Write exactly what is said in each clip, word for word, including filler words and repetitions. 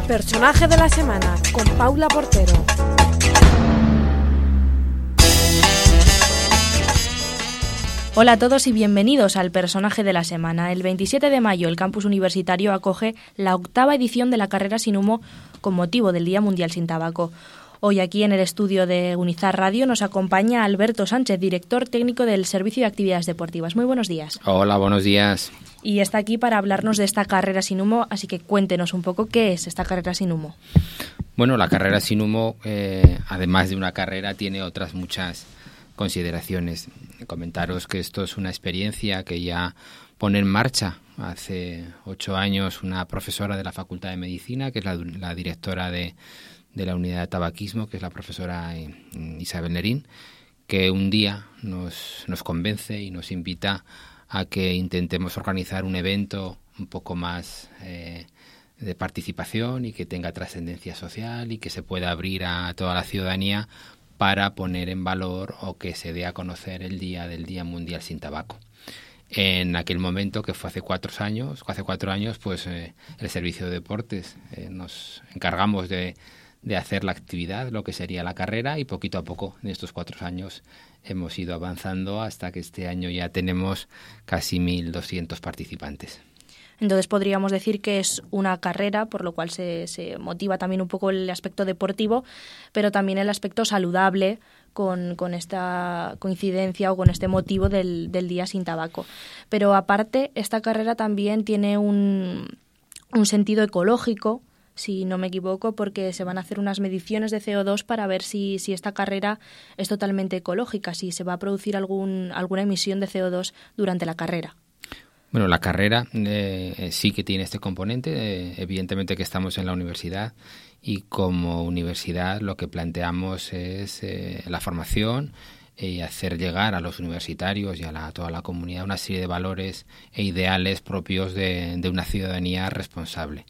Personaje de la semana con Paula Portero. Hola a todos y bienvenidos al Personaje de la Semana. El veintisiete de mayo el campus universitario acoge la octava edición de la carrera sin humo con motivo del Día Mundial sin Tabaco. Hoy aquí en el estudio de Unizar Radio nos acompaña Alberto Sánchez, director técnico del Servicio de Actividades Deportivas. Muy buenos días. Hola, buenos días. Y está aquí para hablarnos de esta carrera sin humo, así que cuéntenos un poco qué es esta carrera sin humo. Bueno, la carrera sin humo, eh, además de una carrera, tiene otras muchas consideraciones. Comentaros que esto es una experiencia que ya pone en marcha hace ocho años una profesora de la Facultad de Medicina, que es la, la directora de, de la unidad de tabaquismo, que es la profesora Isabel Nerín, que un día nos, nos convence y nos invita a que intentemos organizar un evento un poco más eh, de participación y que tenga trascendencia social y que se pueda abrir a toda la ciudadanía para poner en valor o que se dé a conocer el día del Día Mundial sin Tabaco. En aquel momento, que fue hace cuatro años, hace cuatro años, pues eh, el Servicio de Deportes eh, nos encargamos de, de hacer la actividad, lo que sería la carrera, y poquito a poco, en estos cuatro años, hemos ido avanzando hasta que este año ya tenemos casi mil doscientos participantes. Entonces podríamos decir que es una carrera, por lo cual se, se motiva también un poco el aspecto deportivo, pero también el aspecto saludable con, con esta coincidencia o con este motivo del, del Día sin Tabaco. Pero aparte, esta carrera también tiene un, un sentido ecológico, si no me equivoco, porque se van a hacer unas mediciones de C O dos para ver si, si esta carrera es totalmente ecológica, si se va a producir algún, alguna emisión de C O dos durante la carrera. Bueno, la carrera eh, sí que tiene este componente. Eh, evidentemente que estamos en la universidad y como universidad lo que planteamos es eh, la formación y hacer llegar a los universitarios y a la, toda la comunidad una serie de valores e ideales propios de, de una ciudadanía responsable.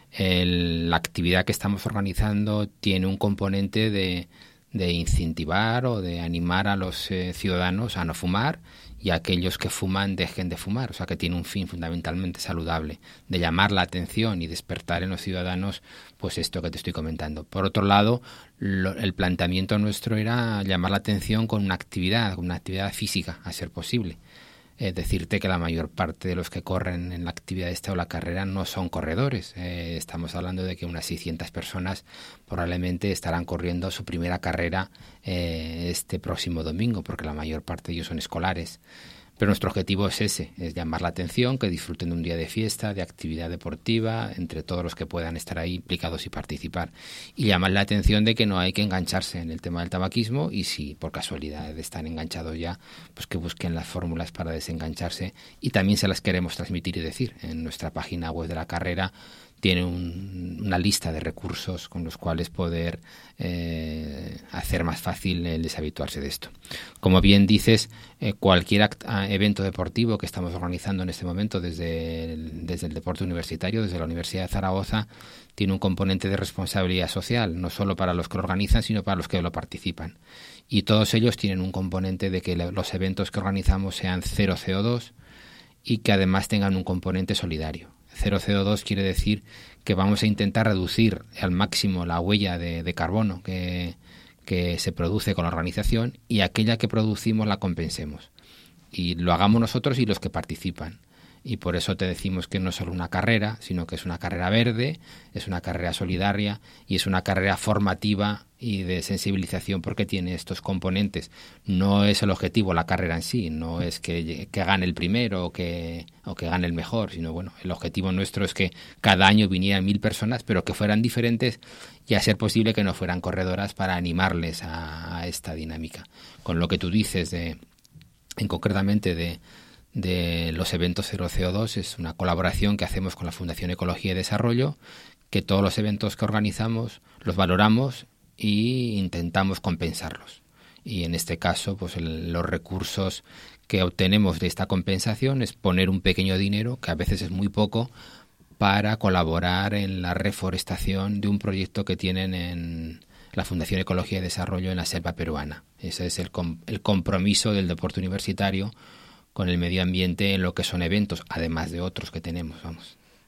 El, la actividad que estamos organizando tiene un componente de, de incentivar o de animar a los eh, ciudadanos a no fumar y a aquellos que fuman dejen de fumar, o sea que tiene un fin fundamentalmente saludable, de llamar la atención y despertar en los ciudadanos pues esto que te estoy comentando. Por otro lado, lo, el planteamiento nuestro era llamar la atención con una actividad, con una actividad física, a ser posible. Eh, decirte que la mayor parte de los que corren en la actividad esta o la carrera no son corredores. Eh, estamos hablando de que unas seiscientas personas probablemente estarán corriendo su primera carrera eh, este próximo domingo, porque la mayor parte de ellos son escolares. Pero nuestro objetivo es ese, es llamar la atención, que disfruten de un día de fiesta, de actividad deportiva, entre todos los que puedan estar ahí implicados y participar. Y llamar la atención de que no hay que engancharse en el tema del tabaquismo y si por casualidad están enganchados ya, pues que busquen las fórmulas para desengancharse y también se las queremos transmitir y decir. En nuestra página web de la carrera tiene un, una lista de recursos con los cuales poder eh, hacer más fácil el deshabituarse de esto. Como bien dices, eh, cualquier act- evento deportivo que estamos organizando en este momento desde el, desde el deporte universitario, desde la Universidad de Zaragoza, tiene un componente de responsabilidad social, no solo para los que lo organizan, sino para los que lo participan. Y todos ellos tienen un componente de que le, los eventos que organizamos sean cero C O dos y que además tengan un componente solidario. Cero C O dos quiere decir que vamos a intentar reducir al máximo la huella de, de carbono que, que se produce con la organización y aquella que producimos la compensemos. Y lo hagamos nosotros y los que participan. Y por eso te decimos que no es solo una carrera, sino que es una carrera verde, es una carrera solidaria y es una carrera formativa y de sensibilización porque tiene estos componentes. No es el objetivo la carrera en sí, no es que, que gane el primero o que, o que gane el mejor, sino bueno, el objetivo nuestro es que cada año vinieran mil personas, pero que fueran diferentes y a ser posible que no fueran corredoras para animarles a, a esta dinámica. Con lo que tú dices de, en concretamente de de los eventos cero C O dos es una colaboración que hacemos con la Fundación Ecología y Desarrollo, que todos los eventos que organizamos los valoramos e intentamos compensarlos. Y en este caso, pues el, los recursos que obtenemos de esta compensación es poner un pequeño dinero, que a veces es muy poco, para colaborar en la reforestación de un proyecto que tienen en la Fundación Ecología y Desarrollo en la selva peruana. Ese es el, com- el compromiso del deporte universitario con el medio ambiente en lo que son eventos, además de otros que tenemos, vamos.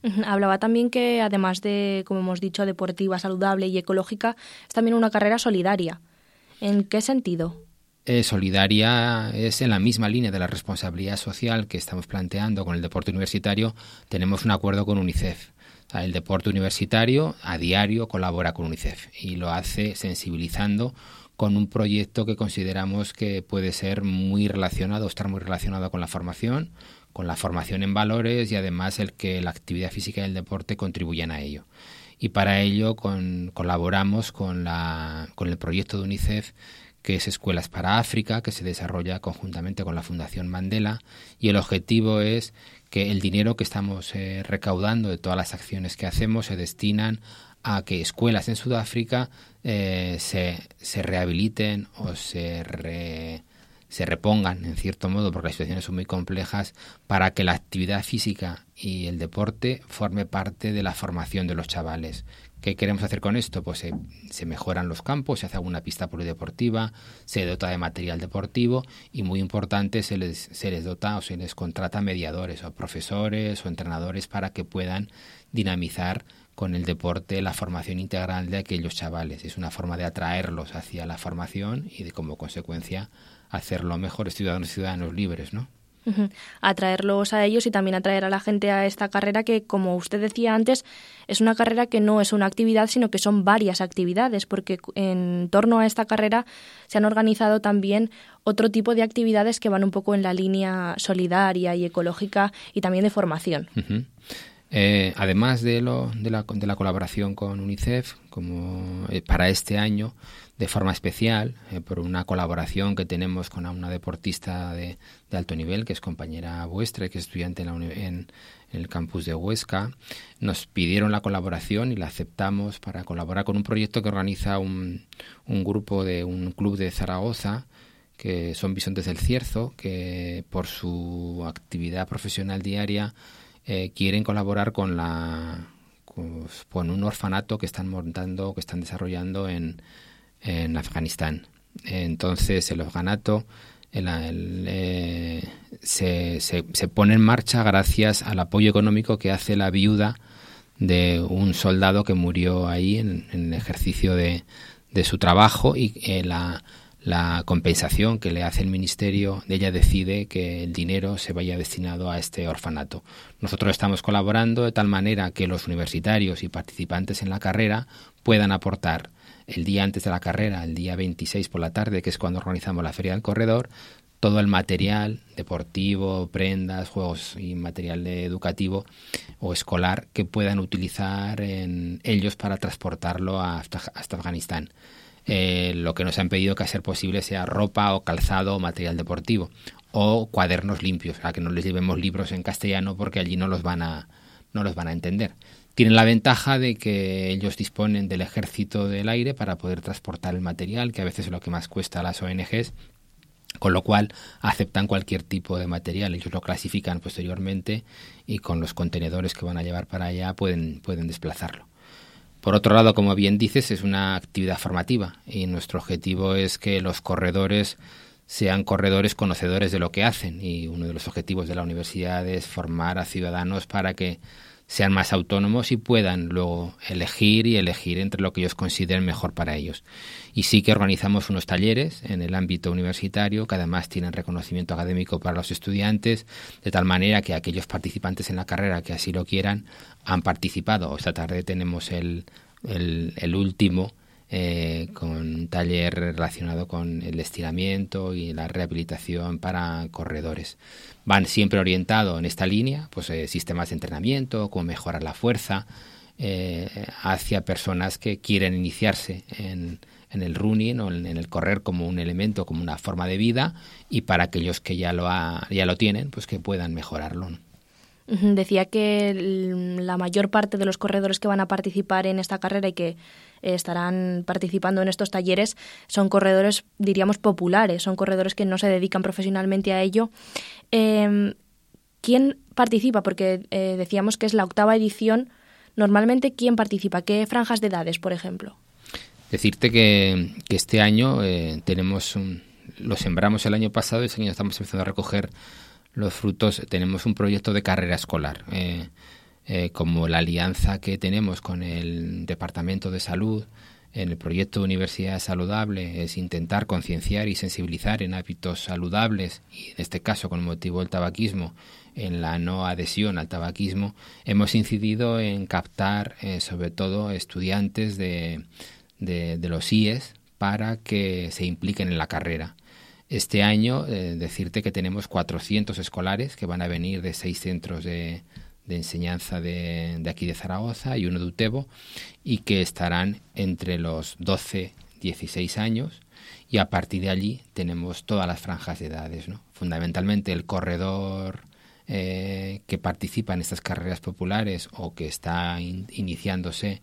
Hablaba también que, además de, como hemos dicho, deportiva, saludable y ecológica, es también una carrera solidaria. ¿En qué sentido? Eh, solidaria es en la misma línea de la responsabilidad social que estamos planteando con el deporte universitario. Tenemos un acuerdo con UNICEF. O sea, el deporte universitario a diario colabora con UNICEF y lo hace sensibilizando con un proyecto que consideramos que puede ser muy relacionado, estar muy relacionado con la formación, con la formación en valores y además el que la actividad física y el deporte contribuyan a ello. Y para ello con, colaboramos con, la, con el proyecto de UNICEF, que es Escuelas para África, que se desarrolla conjuntamente con la Fundación Mandela, y el objetivo es que el dinero que estamos eh, recaudando de todas las acciones que hacemos se destinan a que escuelas en Sudáfrica eh, se, se rehabiliten o se, re, se repongan, en cierto modo, porque las situaciones son muy complejas, para que la actividad física y el deporte forme parte de la formación de los chavales. ¿Qué queremos hacer con esto? Pues se, se mejoran los campos, se hace alguna pista polideportiva, se dota de material deportivo y, muy importante, se les, se les dota o se les contrata mediadores o profesores o entrenadores para que puedan dinamizar con el deporte la formación integral de aquellos chavales. Es una forma de atraerlos hacia la formación y de, como consecuencia, hacerlo mejores ciudadanos y ciudadanos libres, ¿no? Uh-huh. Atraerlos a ellos y también atraer a la gente a esta carrera que, como usted decía antes, es una carrera que no es una actividad, sino que son varias actividades, porque en torno a esta carrera se han organizado también otro tipo de actividades que van un poco en la línea solidaria y ecológica y también de formación. Uh-huh. Eh, además de, lo, de, la, de la colaboración con UNICEF, como eh, para este año, de forma especial, eh, por una colaboración que tenemos con una deportista de, de alto nivel, que es compañera vuestra, que es estudiante en, la uni- en, en el campus de Huesca, nos pidieron la colaboración y la aceptamos para colaborar con un proyecto que organiza un, un grupo de un club de Zaragoza, que son Bisontes del Cierzo, que por su actividad profesional diaria Eh, quieren colaborar con la con, con un orfanato que están montando, que están desarrollando en, en Afganistán. Entonces el orfanato el, el, eh, se, se, se pone en marcha gracias al apoyo económico que hace la viuda de un soldado que murió ahí en, en el ejercicio de, de su trabajo, y eh, la La compensación que le hace el ministerio, de ella decide que el dinero se vaya destinado a este orfanato. Nosotros estamos colaborando de tal manera que los universitarios y participantes en la carrera puedan aportar el día antes de la carrera, el día veintiséis por la tarde, que es cuando organizamos la Feria del Corredor, todo el material deportivo, prendas, juegos y material educativo o escolar que puedan utilizar en ellos para transportarlo hasta, hasta Afganistán. Eh, lo que nos han pedido que a ser posible sea ropa o calzado o material deportivo o cuadernos limpios, para que no les llevemos libros en castellano porque allí no los van a no los van a entender. Tienen la ventaja de que ellos disponen del Ejército del Aire para poder transportar el material, que a veces es lo que más cuesta a las O N Ges, con lo cual aceptan cualquier tipo de material. Ellos lo clasifican posteriormente y con los contenedores que van a llevar para allá pueden pueden desplazarlo. Por otro lado, como bien dices, es una actividad formativa y nuestro objetivo es que los corredores sean corredores conocedores de lo que hacen, y uno de los objetivos de la universidad es formar a ciudadanos para que sean más autónomos y puedan luego elegir y elegir entre lo que ellos consideren mejor para ellos. Y sí que organizamos unos talleres en el ámbito universitario que además tienen reconocimiento académico para los estudiantes, de tal manera que aquellos participantes en la carrera que así lo quieran han participado. Esta tarde tenemos el, el, el último eh, con un taller relacionado con el estiramiento y la rehabilitación para corredores. Van siempre orientados en esta línea, pues eh, sistemas de entrenamiento, cómo mejorar la fuerza, eh, hacia personas que quieren iniciarse en, en el running o en, en el correr como un elemento, como una forma de vida, y para aquellos que ya lo, ha, ya lo tienen, pues que puedan mejorarlo, ¿no? Decía que la mayor parte de los corredores que van a participar en esta carrera y que estarán participando en estos talleres son corredores, diríamos, populares, son corredores que no se dedican profesionalmente a ello. Eh, ¿Quién participa? Porque eh, decíamos que es la octava edición. Normalmente, ¿quién participa? ¿Qué franjas de edades, por ejemplo? Decirte que, que este año eh, tenemos un, lo sembramos el año pasado y este año estamos empezando a recoger los frutos. Tenemos un proyecto de carrera escolar. Eh, eh, como la alianza que tenemos con el Departamento de Salud en el proyecto Universidad Saludable es intentar concienciar y sensibilizar en hábitos saludables, y en este caso con motivo del tabaquismo, en la no adhesión al tabaquismo, hemos incidido en captar eh, sobre todo estudiantes de, de, de los I E S para que se impliquen en la carrera. Este año, eh, decirte que tenemos cuatrocientos escolares que van a venir de seis centros de de enseñanza de, de aquí de Zaragoza y uno de Utebo, y que estarán entre los doce, dieciséis años, y a partir de allí tenemos todas las franjas de edades, ¿no? Fundamentalmente el corredor eh, que participa en estas carreras populares o que está in, iniciándose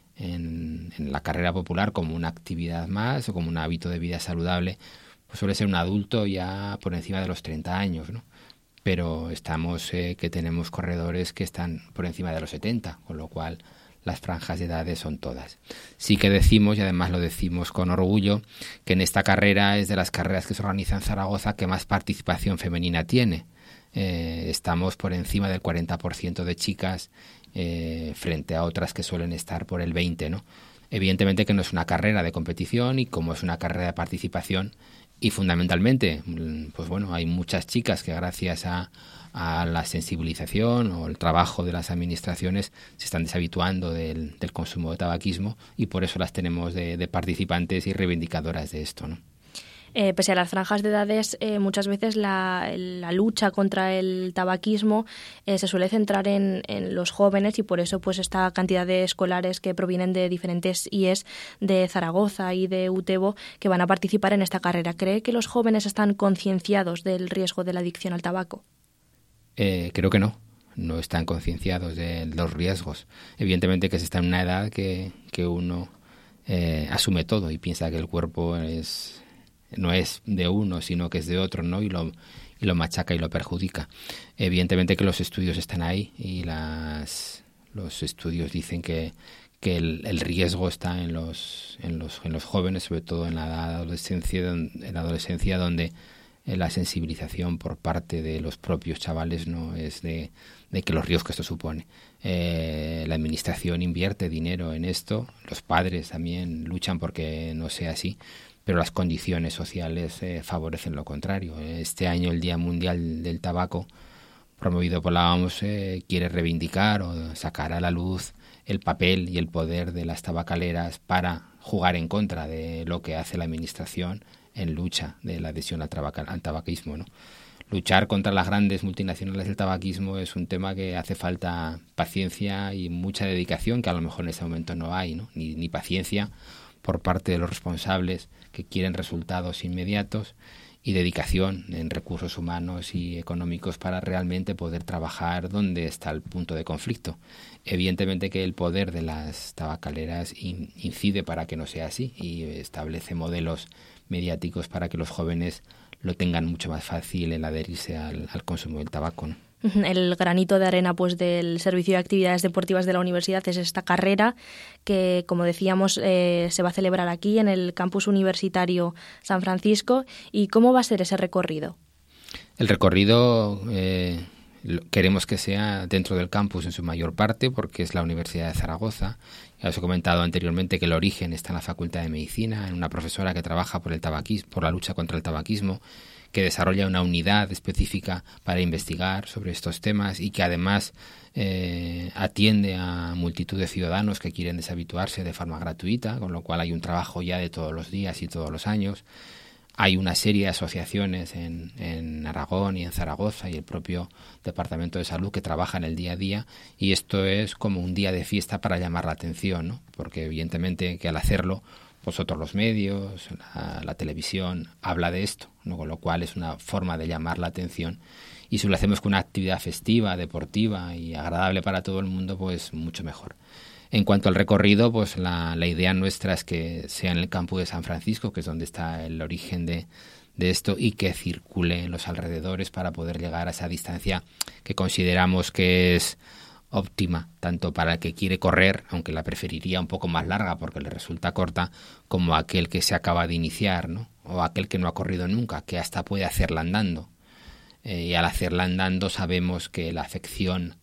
en, en la carrera popular como una actividad más o como un hábito de vida saludable, pues suele ser un adulto ya por encima de los treinta años, ¿no? Pero estamos eh, que tenemos corredores que están por encima de los setenta, con lo cual las franjas de edades son todas. Sí que decimos, y además lo decimos con orgullo, que en esta carrera es de las carreras que se organizan en Zaragoza que más participación femenina tiene. Eh, estamos por encima del cuarenta por ciento de chicas eh, frente a otras que suelen estar por el veinte por ciento, ¿no? Evidentemente que no es una carrera de competición, y como es una carrera de participación, y fundamentalmente, pues bueno, hay muchas chicas que gracias a, a la sensibilización o el trabajo de las administraciones se están deshabituando del, del consumo de tabaquismo, y por eso las tenemos de, de participantes y reivindicadoras de esto, ¿no? Eh, pese a las franjas de edades, eh, muchas veces la, la lucha contra el tabaquismo eh, se suele centrar en, en los jóvenes, y por eso pues esta cantidad de escolares que provienen de diferentes I E S de Zaragoza y de Utebo que van a participar en esta carrera. ¿Cree que los jóvenes están concienciados del riesgo de la adicción al tabaco? Eh, creo que no. No están concienciados de los riesgos. Evidentemente que se está en una edad que, que uno eh, asume todo y piensa que el cuerpo es... no es de uno, sino que es de otro, ¿no? Y lo, y lo machaca y lo perjudica. Evidentemente que los estudios están ahí, y las, los estudios dicen que, que el, el riesgo está en los, en los, en los jóvenes, sobre todo en la adolescencia, en la adolescencia donde la sensibilización por parte de los propios chavales no es de, de que los riesgos que esto supone. Eh, la administración invierte dinero en esto, los padres también luchan porque no sea así, pero las condiciones sociales eh, favorecen lo contrario. Este año el Día Mundial del Tabaco, promovido por la O M S, eh, quiere reivindicar o sacar a la luz el papel y el poder de las tabacaleras para jugar en contra de lo que hace la administración en lucha de la adhesión al, tabaca, al tabaquismo, ¿no? Luchar contra las grandes multinacionales del tabaquismo es un tema que hace falta paciencia y mucha dedicación, que a lo mejor en este momento no hay, ¿no? Ni, ni paciencia por parte de los responsables que quieren resultados inmediatos, y dedicación en recursos humanos y económicos para realmente poder trabajar donde está el punto de conflicto. Evidentemente que el poder de las tabacaleras in, incide para que no sea así, y establece modelos mediáticos para que los jóvenes lo tengan mucho más fácil el adherirse al, al consumo del tabaco, ¿no? El granito de arena pues del Servicio de Actividades Deportivas de la Universidad es esta carrera que, como decíamos, eh, se va a celebrar aquí en el Campus Universitario San Francisco. ¿Y cómo va a ser ese recorrido? El recorrido eh, queremos que sea dentro del campus en su mayor parte, porque es la Universidad de Zaragoza. Ya os he comentado anteriormente que el origen está en la Facultad de Medicina, en una profesora que trabaja por el tabaquismo, por la lucha contra el tabaquismo, que desarrolla una unidad específica para investigar sobre estos temas, y que además eh, atiende a multitud de ciudadanos que quieren deshabituarse de forma gratuita, con lo cual hay un trabajo ya de todos los días y todos los años. Hay una serie de asociaciones en, en Aragón y en Zaragoza y el propio Departamento de Salud que trabajan el día a día, y esto es como un día de fiesta para llamar la atención, ¿no? Porque evidentemente que al hacerlo, vosotros los medios, la, la televisión, habla de esto, ¿no? Con lo cual es una forma de llamar la atención, y si lo hacemos con una actividad festiva, deportiva y agradable para todo el mundo, pues mucho mejor. En cuanto al recorrido, pues la, la idea nuestra es que sea en el campus de San Francisco, que es donde está el origen de, de esto, y que circule en los alrededores para poder llegar a esa distancia que consideramos que es óptima, tanto para el que quiere correr, aunque la preferiría un poco más larga porque le resulta corta, como aquel que se acaba de iniciar, ¿no? O aquel que no ha corrido nunca, que hasta puede hacerla andando. Eh, y al hacerla andando sabemos que la afección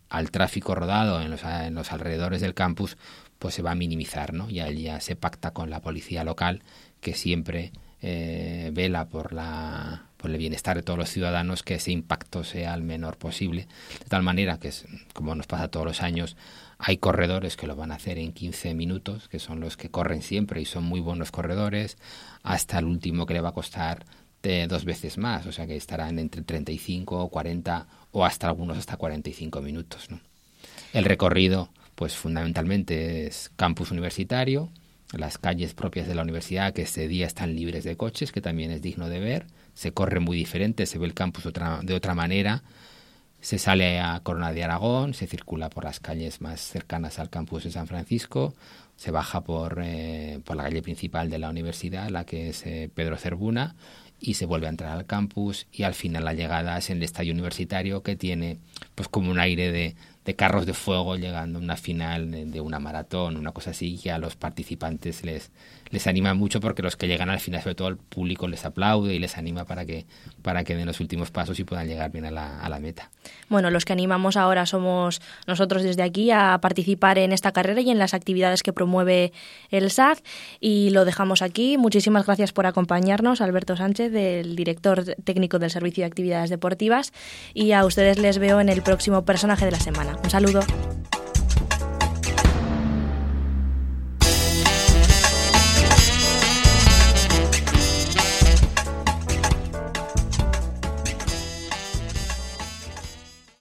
al tráfico rodado en los, en los alrededores del campus, pues se va a minimizar, ¿no? Y allí ya se pacta con la policía local, que siempre eh, vela por la por el bienestar de todos los ciudadanos, que ese impacto sea el menor posible, de tal manera que, es, como nos pasa todos los años, hay corredores que lo van a hacer en quince minutos, que son los que corren siempre y son muy buenos corredores, hasta el último que le va a costar de dos veces más, o sea que estarán entre treinta y cinco, cuarenta o hasta algunos hasta cuarenta y cinco minutos, ¿no? El recorrido, pues fundamentalmente es campus universitario, las calles propias de la universidad, que este día están libres de coches, que también es digno de ver. Se corre muy diferente, se ve el campus otra, de otra manera. Se sale a Corona de Aragón, se circula por las calles más cercanas al campus de San Francisco, se baja por, eh, por la calle principal de la universidad, la que es eh, Pedro Cervuna, y se vuelve a entrar al campus, y al final la llegada es en el estadio universitario, que tiene pues como un aire de, de carros de fuego llegando a una final de, de una maratón, una cosa así, que a los participantes les, les anima mucho, porque los que llegan al final, sobre todo el público, les aplaude y les anima para que, para que den los últimos pasos y puedan llegar bien a la, a la meta. Bueno, los que animamos ahora somos nosotros desde aquí a participar en esta carrera y en las actividades que promueve el S A C, y lo dejamos aquí. Muchísimas gracias por acompañarnos, Alberto Sánchez, del director técnico del Servicio de Actividades Deportivas, y a ustedes les veo en el próximo Personaje de la Semana. Un saludo.